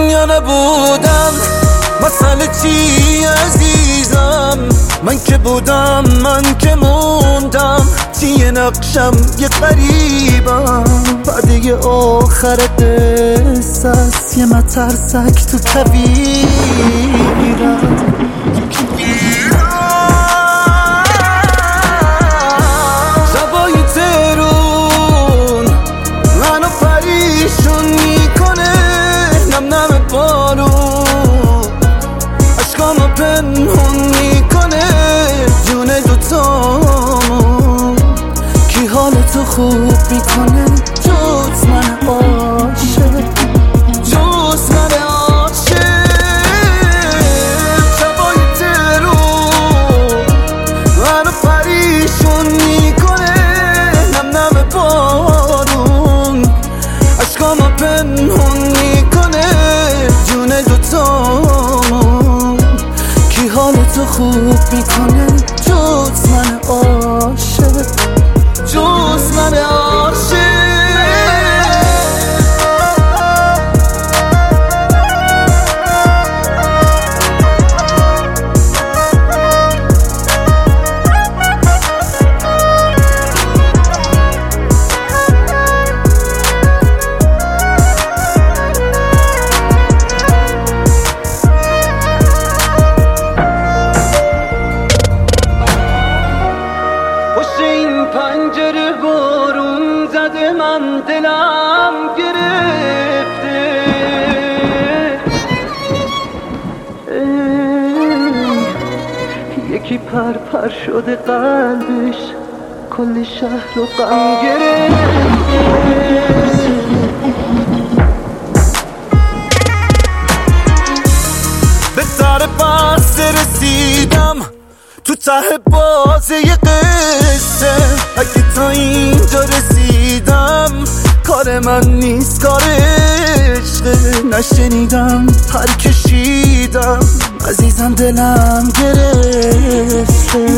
یا نبودم، مسئله چی عزیزم؟ من که بودم، من که موندم، چیه نقشم؟ یه غریبم، بعد آخر قصه است، یه مترسک تو کویرم. شبای ترون منو پریشون میکنه، نم نم بارون عشقامو پنهون میکنه، جون دوتامون کی حالتو خوب میکنه جز من عاشق، جز من عاشق. شبای ترون منو پریشون میکنه، نم نم بارون عشقامو پنهون میکنه، جون دوتامون کی حالتو خوب میکنه جز من عاشق، جز من عاشق. پنجره بارون زده، من دلم گرفته، یکی پر پر شده قلبش، کل شهر رو غم گرفته. به در بسته رسیدم، تو ته بازه یه قصه، اگه تا اینجا رسیدم کار من نیست، کار عشقه. نشنیدم پر کشیدم، عزیزم دلم گرفته.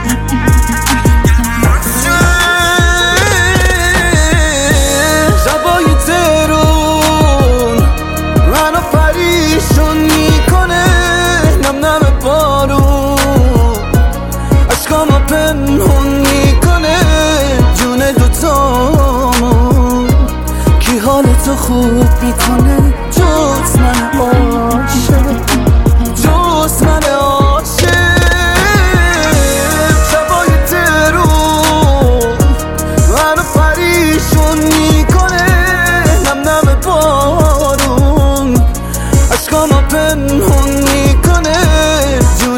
شبای ترون منو پریشون میکنه، نم نم بارون عشقامو پنهون میکنه، جون دوتامون کی حالتو خوب میکنه جز من عاشق، جز من عاشق. شبای ترون منو پریشون میکنه، نم نم بارون عشقامو پنهون میکنه، جون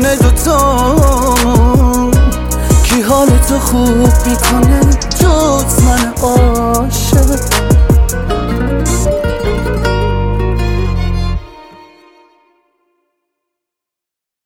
دوتامون کی حالتو خوب میکنه جز من عاشق.